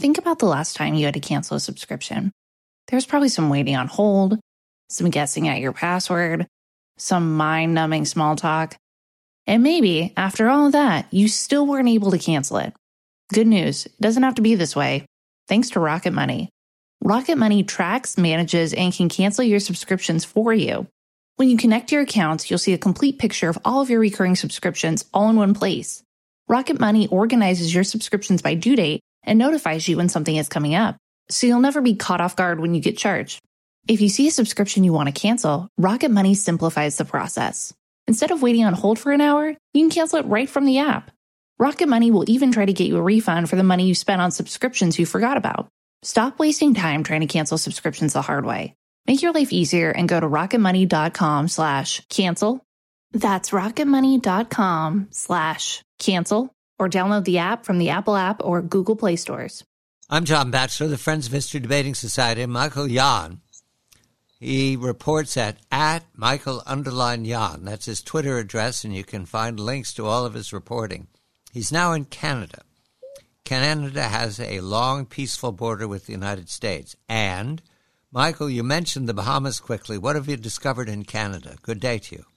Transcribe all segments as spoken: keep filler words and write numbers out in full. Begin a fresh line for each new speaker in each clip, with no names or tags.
Think about the last time you had to cancel a subscription. There was probably some waiting on hold, some guessing at your password, some mind-numbing small talk. And maybe, after all of that, you still weren't able to cancel it. Good news, it doesn't have to be this way. Thanks to Rocket Money. Rocket Money tracks, manages, and can cancel your subscriptions for you. When you connect your accounts, you'll see a complete picture of all of your recurring subscriptions all in one place. Rocket Money organizes your subscriptions by due date and notifies you when something is coming up, so you'll never be caught off guard when you get charged. If you see a subscription you want to cancel, Rocket Money simplifies the process. Instead of waiting on hold for an hour, you can cancel it right from the app. Rocket Money will even try to get you a refund for the money you spent on subscriptions you forgot about. Stop wasting time trying to cancel subscriptions the hard way. Make your life easier and go to rocketmoney.com slash cancel. That's rocketmoney.com slash cancel or download the app from the Apple app or Google Play stores.
I'm John Batchelor, the Friends of History Debating Society. Michael Yon. He reports at, at Michael underline Yon. That's his Twitter address, and you can find links to all of his reporting. He's now in Canada. Canada has a long, peaceful border with the United States. And, Michael, you mentioned the Bahamas quickly. What have you discovered in Canada? Good day to you.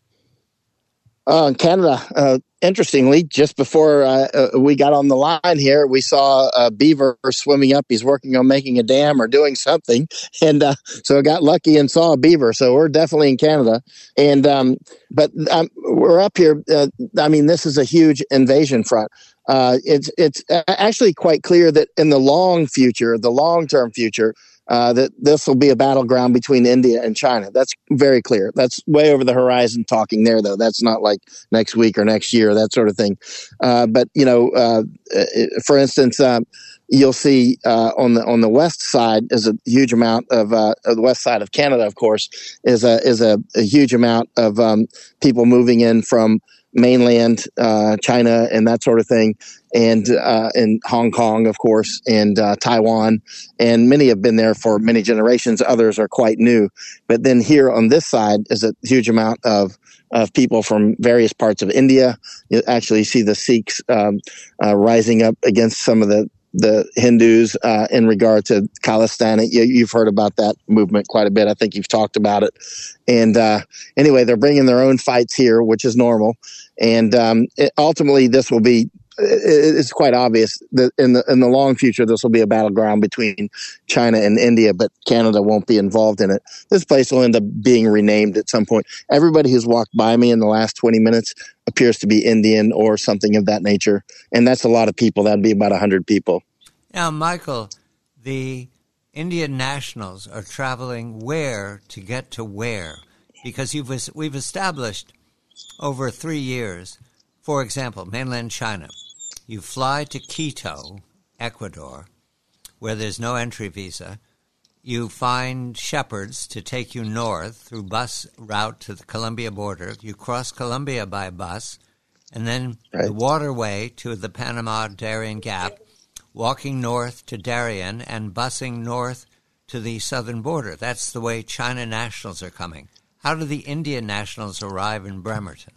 Uh, in Canada, uh, interestingly, just before uh, uh, we got on the line here, we saw a beaver swimming up. He's working on making a dam or doing something. And uh, so I got lucky and saw a beaver. So we're definitely in Canada. And um, But um, we're up here. Uh, I mean, this is a huge invasion front. Uh, it's, it's actually quite clear that in the long future, the long-term future, Uh, that this will be a battleground between India and China. That's very clear. That's way over the horizon talking there, though. That's not like next week or next year, that sort of thing. Uh, but, you know, uh, for instance, uh, you'll see uh, on the on the west side is a huge amount of uh, the west side of Canada, of course, is a is a, a huge amount of um, people moving in from mainland uh, China and that sort of thing, and uh, in Hong Kong, of course, and uh, Taiwan, and many have been there for many generations. Others are quite new. But then here on this side is a huge amount of of people from various parts of India. You actually see the Sikhs um, uh, rising up against some of the the Hindus uh, in regard to Khalistan. You, you've heard about that movement quite a bit. I think you've talked about it. And uh, anyway, they're bringing their own fights here, which is normal. And um, it, ultimately, this will be, it, it's quite obvious that in the in the long future, this will be a battleground between China and India, but Canada won't be involved in it. This place will end up being renamed at some point. Everybody who's walked by me in the last twenty minutes appears to be Indian or something of that nature. And that's a lot of people. That'd be about one hundred people.
Now, Michael, the Indian nationals are traveling where to get to where? Because you've we've established over three years, for example, mainland China. You fly to Quito, Ecuador, where there's no entry visa. You find shepherds to take you north through bus route to the Colombia border. You cross Colombia by bus, and then right. the waterway to the Panama Darien Gap, walking north to Darien and busing north to the southern border. That's the way China nationals are coming. How do the Indian nationals arrive in Bremerton?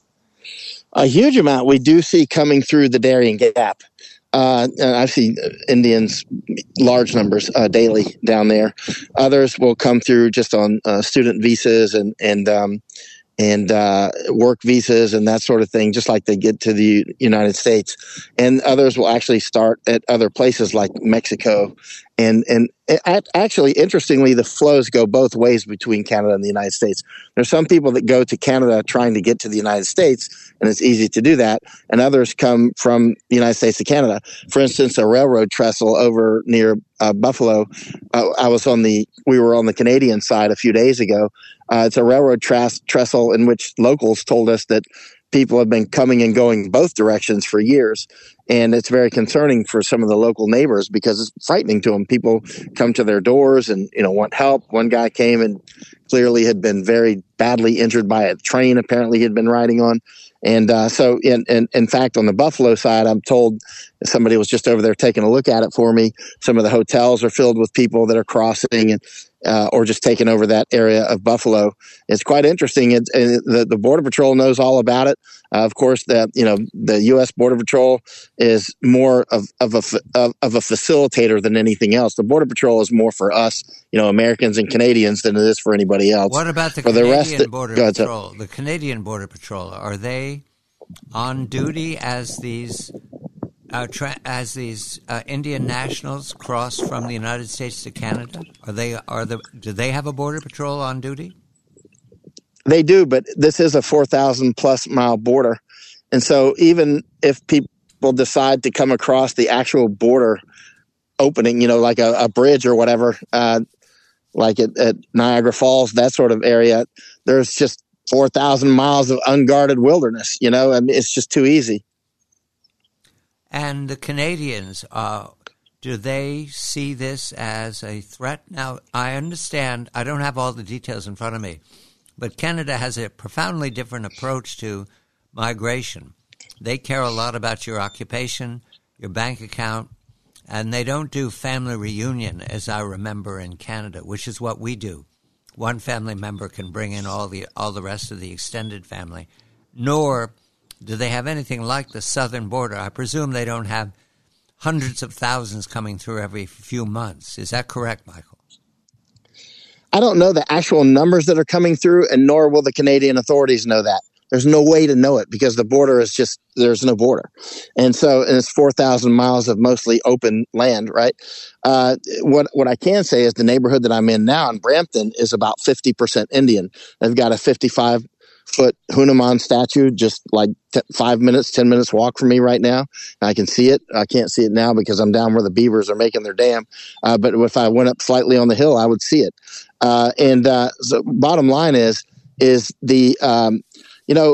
A huge amount we do see coming through the Darien Gap. Uh, and I see Indians, large numbers uh, daily down there. Others will come through just on uh, student visas and and um, and uh, work visas and that sort of thing, just like they get to the United States. And others will actually start at other places like Mexico. And and it, actually, interestingly, the flows go both ways between Canada and the United States. There's some people that go to Canada trying to get to the United States, and it's easy to do that. And others come from the United States to Canada. For instance, a railroad trestle over near uh, Buffalo. Uh, I was on the, we were on the Canadian side a few days ago. Uh, it's a railroad tras- trestle in which locals told us that people have been coming and going both directions for years. And it's very concerning for some of the local neighbors because it's frightening to them. People come to their doors and, you know, want help. One guy came and clearly had been very badly injured by a train apparently he had been riding on. And uh, so, in, in, in fact, on the Buffalo side, I'm told somebody was just over there taking a look at it for me. Some of the hotels are filled with people that are crossing. And, uh, or just taken over that area of Buffalo. It's quite interesting. It, it, the, the Border Patrol knows all about it. Uh, of course, the you know the U S Border Patrol is more of of a of, of a facilitator than anything else. The Border Patrol is more for us, you know, Americans and Canadians than it is for anybody else.
What about the
for
Canadian
the rest of,
Border
ahead,
Patrol? The Canadian Border Patrol, are they on duty as these uh, tra- as these uh, Indian nationals cross from the United States to Canada? Are they are the do they have a Border Patrol on duty?
They do, but this is a four thousand plus mile border. And so even if people decide to come across the actual border opening, you know, like a, a bridge or whatever, uh, like at, at Niagara Falls, that sort of area, there's just four thousand miles of unguarded wilderness, you know, and it's just too easy.
And the Canadians, uh, do they see this as a threat? Now, I understand, I don't have all the details in front of me, but Canada has a profoundly different approach to migration. They care a lot about your occupation, your bank account, and they don't do family reunion, as I remember in Canada, which is what we do. One family member can bring in all the all the rest of the extended family. Nor do they have anything like the southern border. I presume they don't have hundreds of thousands coming through every few months. Is that correct, Michael?
I don't know the actual numbers that are coming through, and nor will the Canadian authorities know that. There's no way to know it because the border is just, there's no border. And so, and it's four thousand miles of mostly open land, right? Uh, what, what I can say is the neighborhood that I'm in now in Brampton is about fifty percent Indian. They've got a fifty-five foot Hanuman statue, just like t- five minutes, ten minutes walk from me right now. I can see it. I can't see it now because I'm down where the beavers are making their dam. Uh, but if I went up slightly on the hill, I would see it. Uh, and, uh, so bottom line is, is the, um, you know,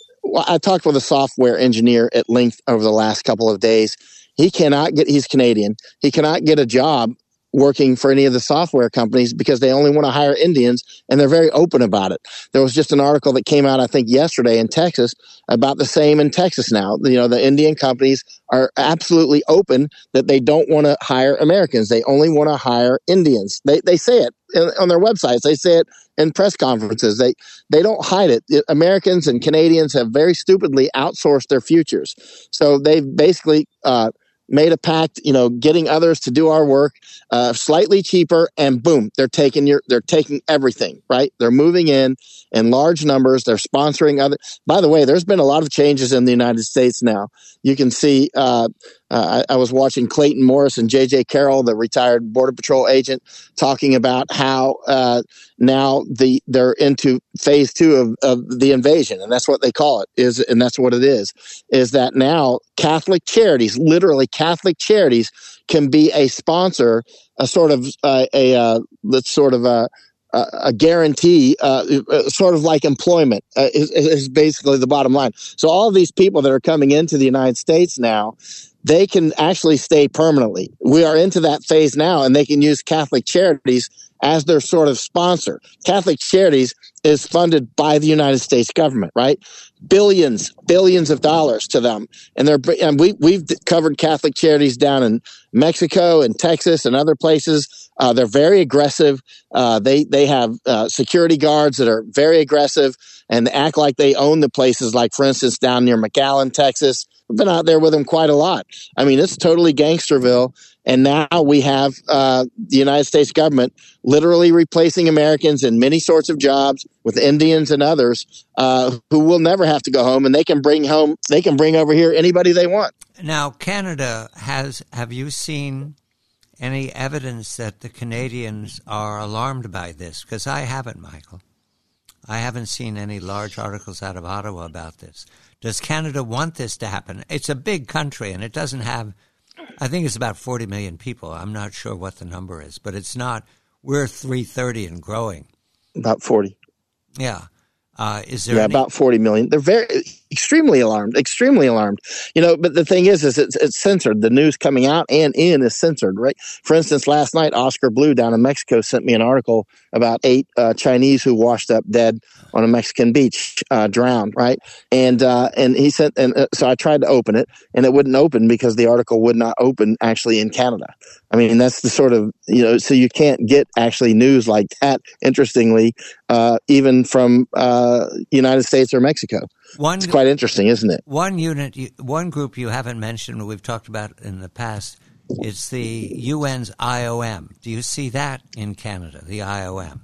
I talked with a software engineer at length over the last couple of days. He cannot get, he's Canadian. He cannot get a job working for any of the software companies because they only want to hire Indians, and they're very open about it. There was just an article that came out, I think, yesterday in Texas about the same in Texas now. You know, the Indian companies are absolutely open that they don't want to hire Americans. They only want to hire Indians. They they say it on their websites. They say it in press conferences. They they don't hide it. Americans and Canadians have very stupidly outsourced their futures. So they've basically uh, made a pact, you know, getting others to do our work uh, slightly cheaper, and boom, they're taking your, they're taking everything, right? They're moving in in large numbers. They're sponsoring other. By the way, there's been a lot of changes in the United States now. You can see. Uh, uh, I, I was watching Clayton Morris and J J Carroll, the retired Border Patrol agent, talking about how uh, now the they're into phase two of, of the invasion, and that's what they call it. Is and that's what it is. Is that now Catholic charities, literally Catholic charities, can be a sponsor, a sort of uh, a uh, let's sort of a a guarantee, uh, sort of like employment, uh, is, is basically the bottom line. So all of these people that are coming into the United States now, they can actually stay permanently. We are into that phase now, and they can use Catholic charities as their sort of sponsor. Catholic charities is funded by the United States government, right? Billions, billions of dollars to them. And they're, and we, we've covered Catholic charities down in Mexico and Texas and other places. Uh, they're very aggressive. Uh, they, they have uh, security guards that are very aggressive and act like they own the places. Like, for instance, down near McAllen, Texas, we've been out there with them quite a lot. I mean, it's totally gangsterville. And now we have uh, the United States government literally replacing Americans in many sorts of jobs with Indians and others uh, who will never have to go home, and they can bring home, they can bring over here anybody they want.
Now, Canada has, have you seen any evidence that the Canadians are alarmed by this? Because I haven't, Michael. I haven't seen any large articles out of Ottawa about this. Does Canada want this to happen? It's a big country, and it doesn't have, I think it's about forty million people. I'm not sure what the number is, but it's not, we're three thirty and growing.
About forty.
Yeah. Uh, is there
Yeah,
any-
about forty million. They're very, extremely alarmed, extremely alarmed. You know, but the thing is, is it's, it's censored. The news coming out and in is censored, right? For instance, last night, Oscar Blue down in Mexico sent me an article about eight uh, Chinese who washed up dead on a Mexican beach, uh, drowned, right? And uh, and he sent, and uh, so I tried to open it, and it wouldn't open because the article would not open actually in Canada. I mean, that's the sort of, you know, so you can't get actually news like that, interestingly, uh, even from uh, United States or Mexico. One, it's quite interesting, isn't it?
One unit, one group you haven't mentioned, we've talked about in the past, it's the U N's I O M. Do you see that in Canada, the I O M?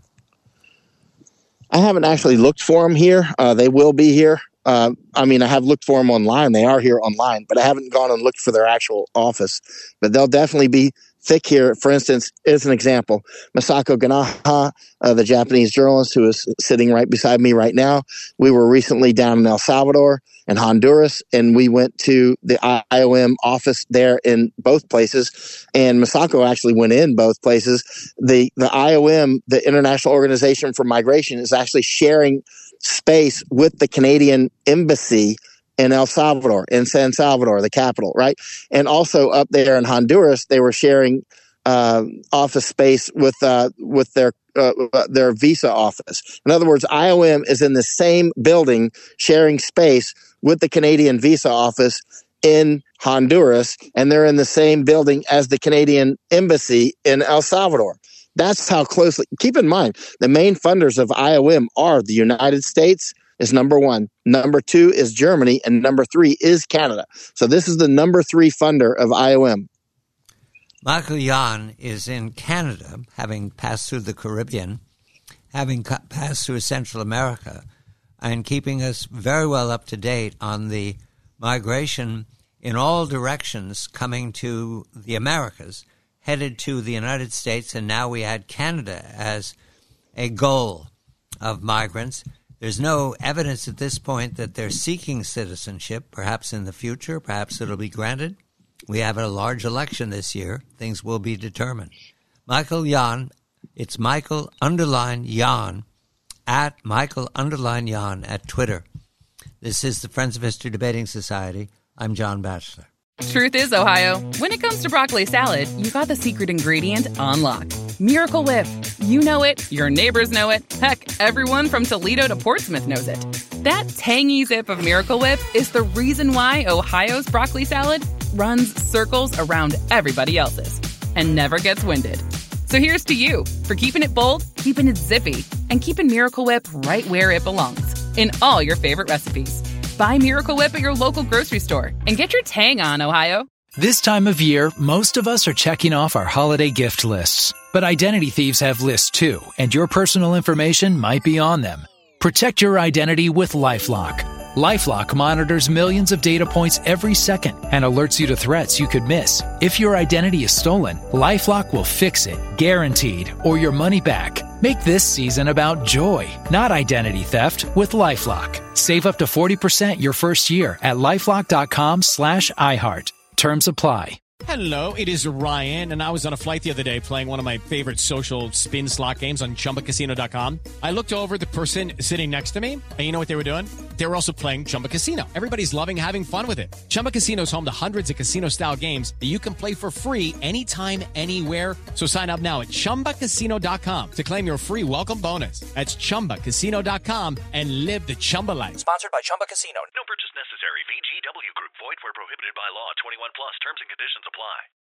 I haven't actually looked for them here. Uh, they will be here. Uh, I mean, I have looked for them online. They are here online, but I haven't gone and looked for their actual office. But they'll definitely be thick here. For instance, as an example, Masako Ganaha, uh, the Japanese journalist who is sitting right beside me right now, we were recently down in El Salvador and Honduras, and we went to the I O M office there in both places. And Masako actually went in both places. The the I O M, the International Organization for Migration, is actually sharing space with the Canadian Embassy in El Salvador, in San Salvador, the capital, right? And also up there in Honduras, they were sharing uh, office space with uh, with their uh, their visa office. In other words, I O M is in the same building, sharing space with the Canadian visa office in Honduras, and they're in the same building as the Canadian Embassy in El Salvador. That's how closely. Keep in mind, the main funders of I O M are the United States is number one. Number two is Germany, and number three is Canada. So this is the number three funder of I O M.
Michael Yon is in Canada, having passed through the Caribbean, having passed through Central America, and keeping us very well up to date on the migration in all directions coming to the Americas, headed to the United States, and now we add Canada as a goal of migrants. There's no evidence at this point that they're seeking citizenship. Perhaps in the future, perhaps it'll be granted. We have a large election this year. Things will be determined. Michael Yon, it's Michael underline Yon, at Michael underline Yon at Twitter. This is the Friends of History Debating Society. I'm John Batchelor.
Truth is, Ohio, when it comes to broccoli salad, you got the secret ingredient on lock. Miracle Whip. You know it, your neighbors know it, heck, everyone from Toledo to Portsmouth knows it. That tangy zip of Miracle Whip is the reason why Ohio's broccoli salad runs circles around everybody else's and never gets winded. So here's to you for keeping it bold, keeping it zippy, and keeping Miracle Whip right where it belongs, in all your favorite recipes. Buy Miracle Whip at your local grocery store and get your tang on, Ohio.
This time of year, most of us are checking off our holiday gift lists. But identity thieves have lists too, and your personal information might be on them. Protect your identity with LifeLock. LifeLock monitors millions of data points every second and alerts you to threats you could miss. If your identity is stolen, LifeLock will fix it, guaranteed, or your money back. Make this season about joy, not identity theft, with LifeLock. Save up to forty percent your first year at LifeLock.com slash iHeart. Terms apply.
Hello, it is Ryan, and I was on a flight the other day playing one of my favorite social spin slot games on Chumba Casino dot com. I looked over at the person sitting next to me, and you know what they were doing? They were also playing Chumba Casino. Everybody's loving having fun with it. Chumba Casino is home to hundreds of casino-style games that you can play for free anytime, anywhere. So sign up now at Chumba Casino dot com to claim your free welcome bonus. That's Chumba Casino dot com and live the Chumba life.
Sponsored by Chumba Casino. No purchase necessary. V G W Group. Void where prohibited by law. twenty-one plus. Terms and conditions apply.